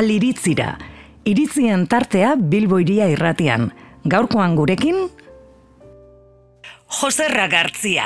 Aliritzira, iritzien tartea Bilbo Hiria irratian. Gaurkoan gurekin, Joserra Gartzia.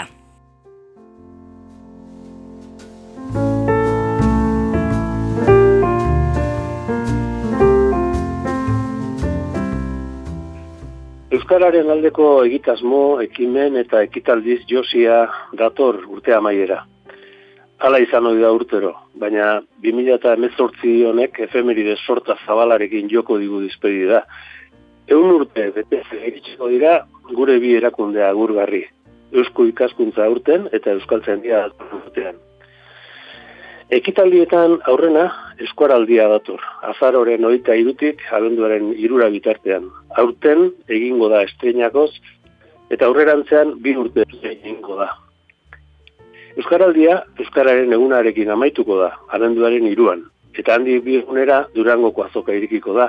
Euskararen aldeko egitasmo, ekimen eta ekitaldiz josia dator urte amaiera. Hala izan hori da urtero, baina 2018 honek efemeride sorta zabalarekin joko digu dizpedida. 100 urte betez iritsiko dira gure bi erakunde agurgarri. Eusko ikaskuntza urten eta Euskaltzaindia urtean. Ekitaldietan aurrena eskuaraldia dator. Azaroren 23tik abenduaren 3 bitartean. Aurten egingo da estreinakoz eta aurrerantzean 2 urte egingo da. Euskaraldia Euskararen egunarekin amaituko da, abenduaren 3an. Eta handik 2 egunera Durangoko azoka irikiko da,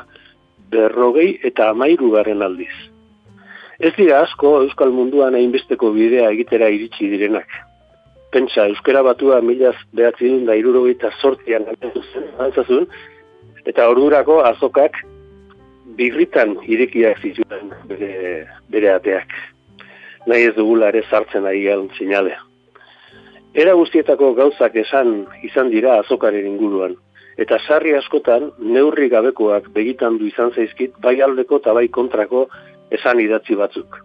50. aldiz. Ez dira asko Euskal munduan hainbesteko bidea egitera iritsi direnak. Pentsa, Euskara Batua 1978an antzazun, eta ordurako azokak birritan irekiak zituen bere ateak. Nahi ez dugula ere sartzen ari galun sinalea. Era guztietako gauzak izan dira azokaren inguruan, eta sarri askotan neurri gabekoak begitan du izan zaizkit bai aldeko eta bai kontrako esan idatzi batzuk.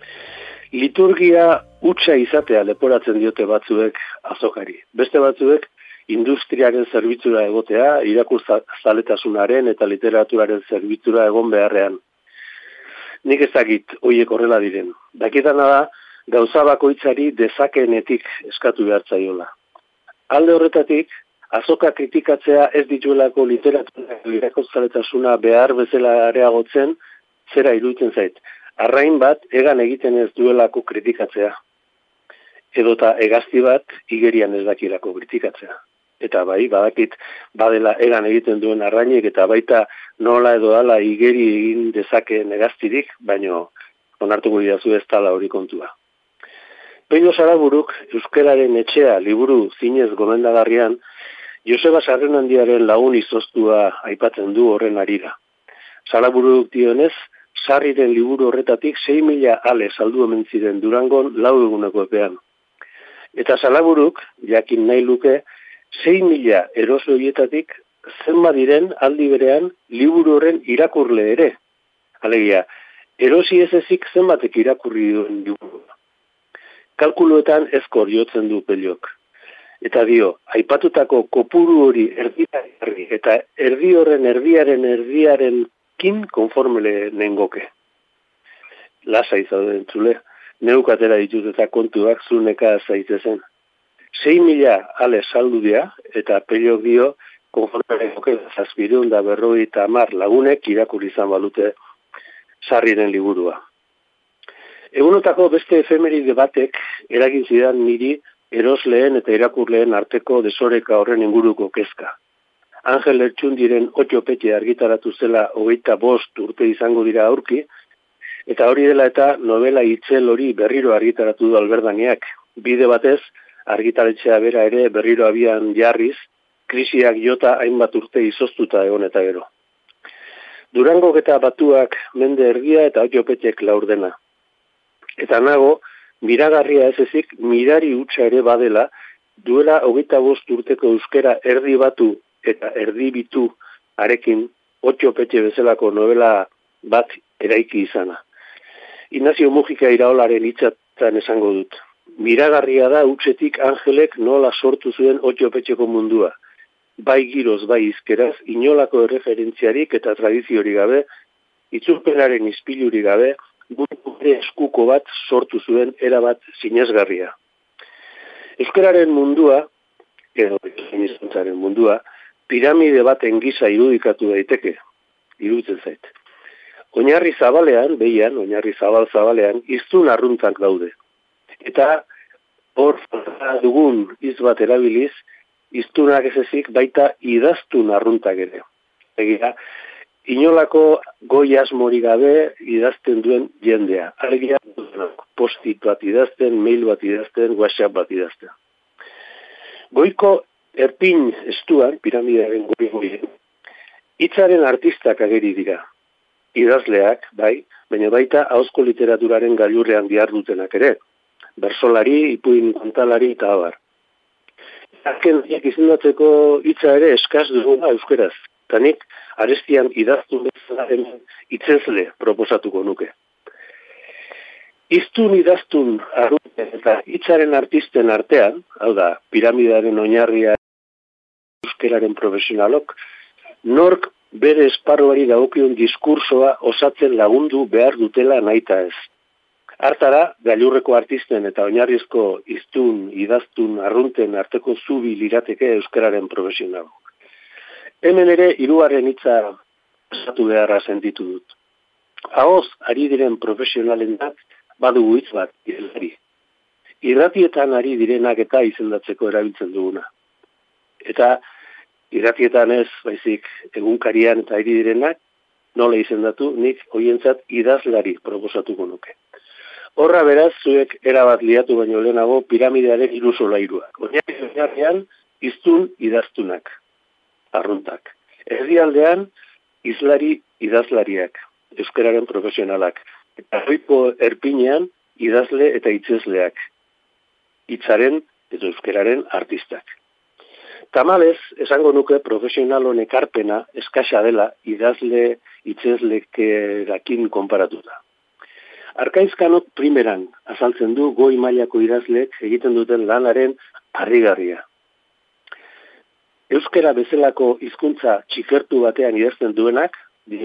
Liturgia hutsa izatea leporatzen diote batzuek azokari. Beste batzuek industriaren zerbitzura egotea, irakurzaletasunaren eta literaturaren zerbitzura egon beharrean. Nik ez dakit horiek horrela diren. Dakitana da, gauza bakoitzari dezakeenetik eskatu behartzaiola. Alde horretatik, azoka kritikatzea ez dituelako literatura irakurzaletasuna behar bezala areagotzen, zera iruditzen zait. Arrain bat egan egiten ez duelako kritikatzea. Edota hegazti bat igerian ez dakirako kritikatzea. Eta bai, badakit badela egan egiten duen arrainek eta baita nola edo dala igeri egin dezakeen hegaztirik, baino onartuko didazu ez dala hori kontua. Pello Saraburuk Euskararen etxea liburu zinez gomendagarrian Joseba Sarrenandiaren lagun izoztua aipatzen du horren harira. Saraburuk dionez, Sarriren liburu horretatik 6.000 ale saldu omen ziren Durangon 4 eguneko epean. Eta Saraburuk, jakin nahi luke, 6.000 eroso horietatik zenbat diren aldi berean liburu horren irakurle ere. Alegia, erosi ez ezik zenbatek irakurri duen liburu. Kalkuluetan ezkor jotzen du Pellok. Eta dio, aipatutako kopuru hori erdiari eta erdi horren erdiarenkin konformele nengoke. Lasa izauden zule, neukatera ditut eta kontuak zuneka zaitezen. 6.000 ale saldu dira eta Pellok dio konformele nengoke 750 lagunek irakurri izan balute Sarriren liburua. Egunotako beste efemeride batek eragin zidan niri erosleen eta irakurleen arteko desoreka horren inguruko kezka. Angel Lertxundiren 8 petxe argitaratu zela 25 urte izango dira aurki, eta hori dela eta novela itzel hori berriro argitaratu du Alberdaniak. Bide batez, argitaletxea bera ere berriro abian jarriz, krisiak jota hainbat urte izoztuta egon eta gero. Durangok eta Batuak mende erdia eta 8 petxek laurdena. Eta nago, miragarria ez ezik, mirari hutsa ere badela, duela 25 urteko euskera erdi batu eta erdi bitu arekin 8 petxe bezalako novela bat eraiki izana. Ignacio Mujika Iraolaren hitzatan esango dut. Miragarria da hutsetik Angelek nola sortu zuen 8 petxeko mundua. Bai giroz, bai izkeraz, inolako erreferentziarik eta tradiziori gabe, itzulpenaren izpiluri gabe, gure eskuko bat sortu zuen erabat sinesgarria. Euskararen mundua, edo hizkuntzaren mundua, piramide baten gisa irudikatu daiteke, iruditzen zait. Oinarri zabalean, oinarri zabalean, hiztun arruntak daude. Eta hor dugun hitz bat erabiliz, hiztunak ez ezik baita idaztun arruntak ere. Egia, inolako goi asmori gabe idazten duen jendea. Alegia, post-it bat idazten, mail bat idazten, WhatsApp bat idazten. Goiko erpin estuan, piramidearen goi, Hitzaren artistak ageri dira. Idazleak, bai, baina baita ahozko literaturaren gailurrean dihardutenak ere. Bersolari, ipuin kontalari eta abar. Azken izendatzeko hitza ere eskaz dugu euskeraz. Eta nik arestian idaztun bezala hemen hitzezle proposatuko nuke. Hiztun idaztun arrunten eta hitzaren artisten artean, hau da, piramidaren oinarria euskeraren profesionalok, nork bere esparruari dagokion diskursoa osatzen lagundu behar dutela nahita ez. Hartara, gailurreko artisten eta oinarrizko hiztun, idaztun, arrunten arteko zubi lirateke euskararen profesionalok. Hemen ere hirugarren hitza osatu beharra sentitu dut. Ahoz, ari diren profesionalentzat badugu hitz bat, irrati. Irratietan ari direnak eta izendatzeko erabiltzen duguna. Eta irratietan ez, baizik egunkarian eta ari direnak, nola izendatu, nik hoientzat idazlari proposatuko nuke. Horra beraz, zuek erabat liatu baino lehenago piramidearen hiru solairuak. Oinarrian, hiztun idaztunak, arruntak. Erdialdean, hizlari idazlariak, euskararen profesionalak. Eta goiko erpinean, idazle eta hitzezleak, hitzaren eta euskararen artistak. Tamalez, esango nuke profesional honek ekarpena eskasa dela idazle hitzezlekerakin konparatuta. Arkaizkanok primeran azaltzen du goi mailako idazleek egiten duten lanaren harrigarria. Euskara bezalako hizkuntza txikertu batean idazten duenak,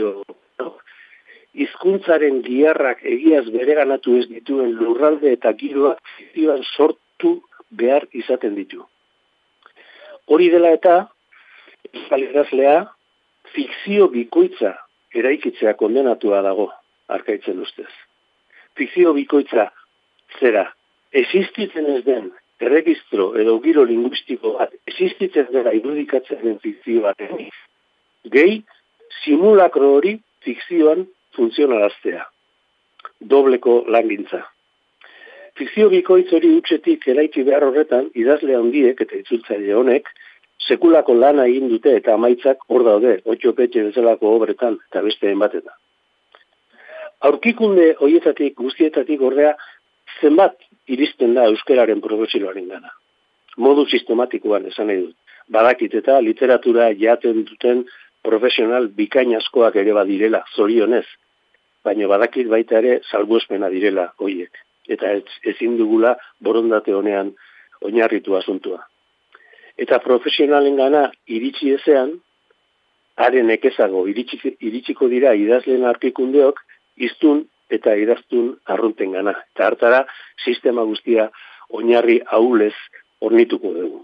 hizkuntzaren giharrak egiaz bereganatu ez dituen lurralde eta giroak fikzioan sortu behar izaten ditu. Hori dela eta, euskal idazlea fikzio bikoitza eraikitzea kondenatua dago, Arkaitzen ustez. Fikzio bikoitza zera, existitzen ez den erregistro edo giro linguistiko bat, existitzen dela irudikatzen den fikzio bat, gehi simulakro hori fikzioan funtzionalaztea. Dobleko langintza. Fikzio bikoitz hori utxetik eraiki behar horretan, idazle handiek eta itzultzaile honek, sekulako lana egin dute eta amaitzak hor daude, otxopetxe bezalako obretan eta besteen batetan. Aurkikunde horietatik guztietatik ordea zenbat iristen da euskararen profesionalaren gana. Modu sistematikoan esan nahi dut. Badakit eta literatura jaten duten profesional bikain askoak ere badirela, zorionez. Baina badakit baita ere salbuespena direla horiek. Eta ezin dugula borondate honean oinarritu asuntua. Eta profesionalen gana iritsi ezean, haren ekezago iritsiko dira idazleen aurkikundeok, hiztun eta idaztun arrunten gana. Eta hartara, sistema guztia oinarri ahulez hornituko dugu.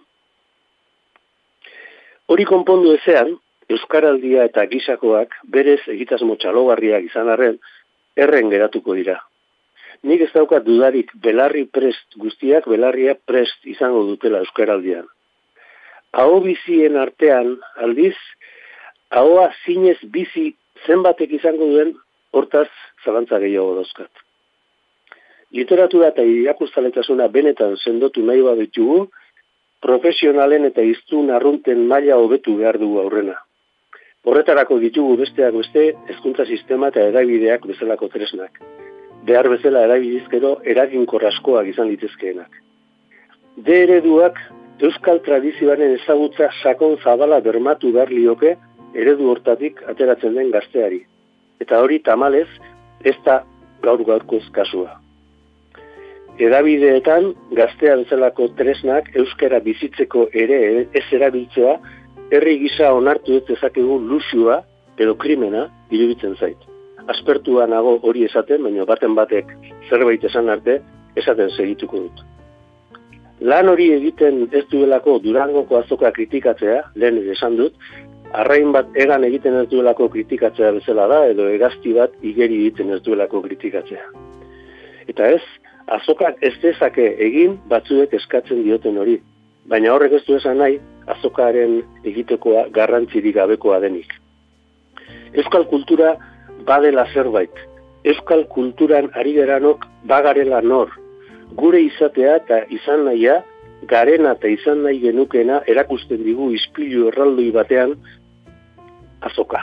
Hori konpondu ezean, euskaraldia eta gisakoak berez egitasmo txalogarriak izan arren, erren geratuko dira. Nik ez daukat dudarik belarri prest guztiak belarria prest izango dutela euskaraldian. Aho bizien artean aldiz, ahoa zinez bizi zenbatek izango duen hortaz zalantza gehiago dauzkat. Literatura eta irakurtzaletasuna benetan sendotu nahi baditugu, profesionalen eta hiztun arrunten maila hobetu behar dugu aurrena. Horretarako ditugu besteak beste hezkuntza sistema eta erabideak bezalako tresnak. Behar bezala erabilizkero eraginkor askoak izan litezkeenak. D ereduak euskal tradizioaren ezagutza sakon zabala bermatu behar lioke eredu hortatik ateratzen den gazteari. Eta hori tamalez, ez da gaur-gaurkoz kasua. Edabideetan, gaztea bezalako tresnak euskara bizitzeko ere ez erabiltzea, herri gisa onartu ez dezakegu luxua edo krimena iruditzen zait. Aspertua nago hori esaten, baina baten batek zerbait esan arte esaten segituko dut. Lan hori egiten ez duelako Durangoko azoka kritikatzea, lehen esan dut, arrain bat egan egiten ez duelako kritikatzea bezala da, edo hegazti bat igeri egiten ez duelako kritikatzea. Eta ez, azokak ez dezake egin batzuek eskatzen dioten hori, baina horrek ez du esan nahi, azokaren egitekoa garrantzirik gabekoa denik. Euskal kultura badela zerbait, euskal kulturan ari geranok bagarela nor, gure izatea eta izan nahia, garena eta izan nahi genukena erakusten digu ispilu erraldoi batean, azoka.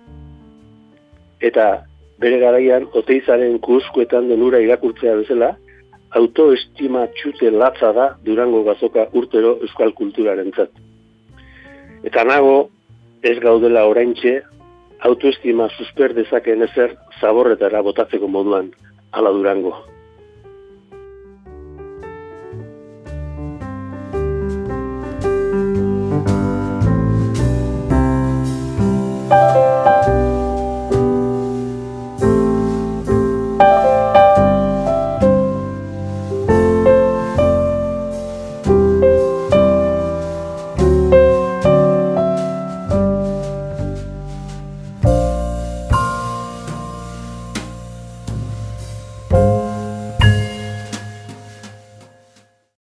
Eta bere garaian, Oteizaren kuskuetan denura irakurtzea bezala, autoestima txute latza da Durango azoka urtero euskal kulturarentzat. Eta nago, ez gaudela oraintxe, autoestima susper dezakeen ezer zaborretara botatzeko moduan, ala Durango.